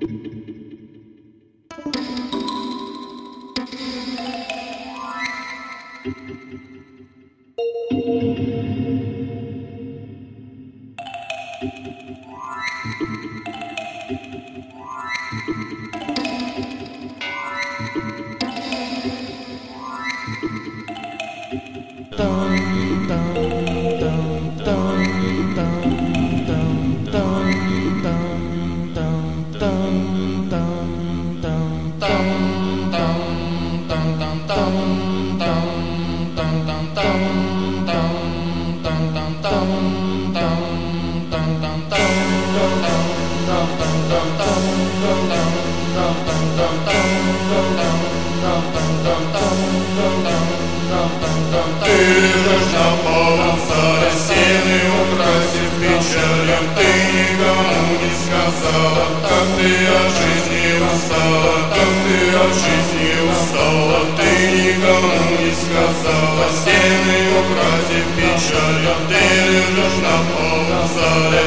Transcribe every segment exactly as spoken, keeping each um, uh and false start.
Ты должна полоса рассеяны, украсив печалью. Ты никому не сказала, как ты от жизни устала, как ты от жизни устала. Ты никому не сказала, стены украсив печалью. Ты лежишь на полу в зале.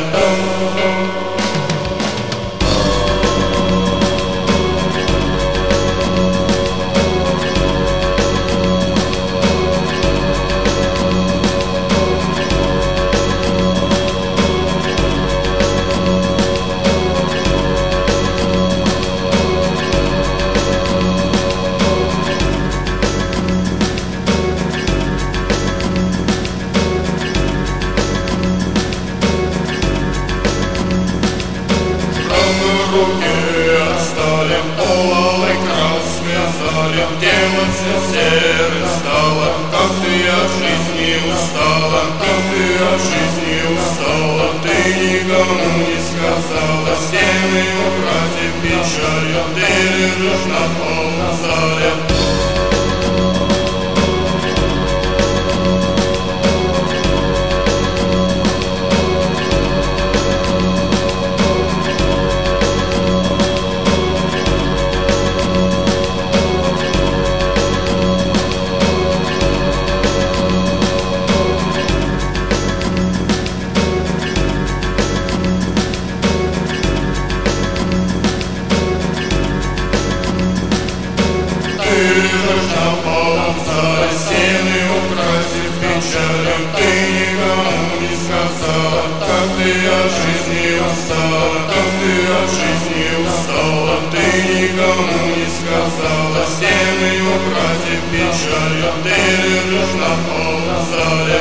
Руки отстали, половой крас связали, тело все серым стало. Как ты от жизни устала, как ты от жизни устала. Ты никому не сказала, стены украсив печалью. Ты лежишь на полу в зале. Ты лежишь на полу в зале, стены украсив печалью. Ты никому не сказала, как ты от жизни устала, как ты от жизни устала. Ты никому не сказала, стены украсив печалью. Ты лежишь на полу в зале.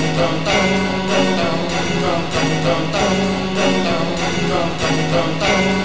Dum dum dum